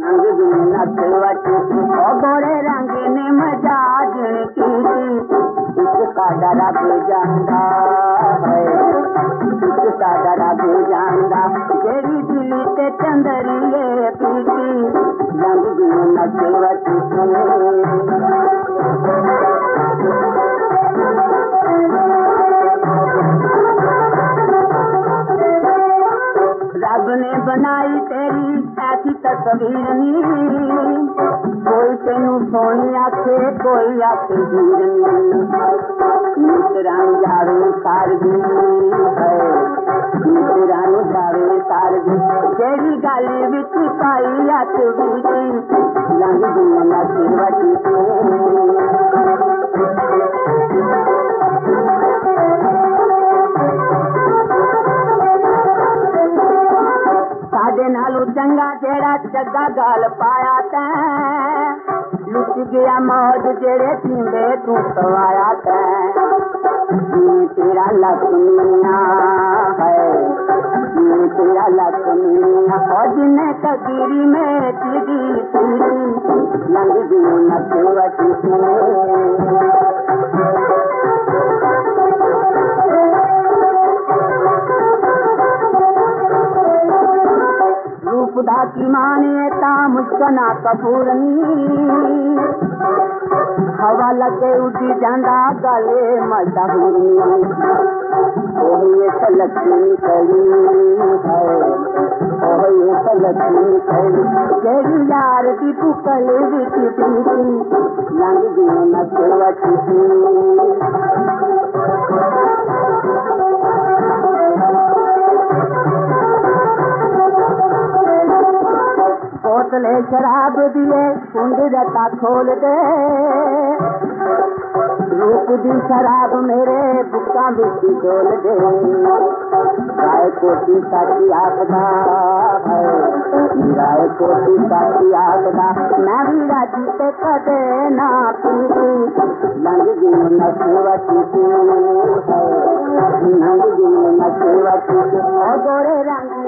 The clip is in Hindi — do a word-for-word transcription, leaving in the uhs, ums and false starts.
रंग दी नचवट ओ गोरे रंग ने मजाज की इसका रब जानदा है इसका रब जानदा जेड़ी दिली ते चंदरिए पीती रंग दी नचवट रब ने बनाई तेरी ऐसी तस्वीर नी कोई तेनू सोनी आखे कोई आखे हीरनी मित्रान जावे सारगी है मित्रान जावे सारगी जेड़ी गल विच पाई अत बीती लंघ दी नचवटी साडे नालू चंगा जेड़ा चगा गाल पाया तैं लुट गया मौज जेड़े सींदे तू सवाया तैं तेरा लक्ष्मिया है तेरा लक्ष्मिया और जिन्हें कदीरी में चिड़ी चिड़ी लंघ दी नचवटी खुदा की माने ता मुस्कना कपूरनी हवा लगे उठी जांदा गले मशहूरनी ओहे लक्ष्मी करी है ओहे लक्ष्मी करी जेड़ी यार दी पुकल विच पीती लंघ दी नचवटी बोतले शराब दिए कुंड रता खोल दे रूप दी शराब मेरे बुक्का बिच डोल दे राय कोटी साची आखदा है राय कोटी साची आखदा मैं भी राजी ते कदे ना पीती लंघ दी नचवटी है लंघ दी नचवटी ओ गोरे रंग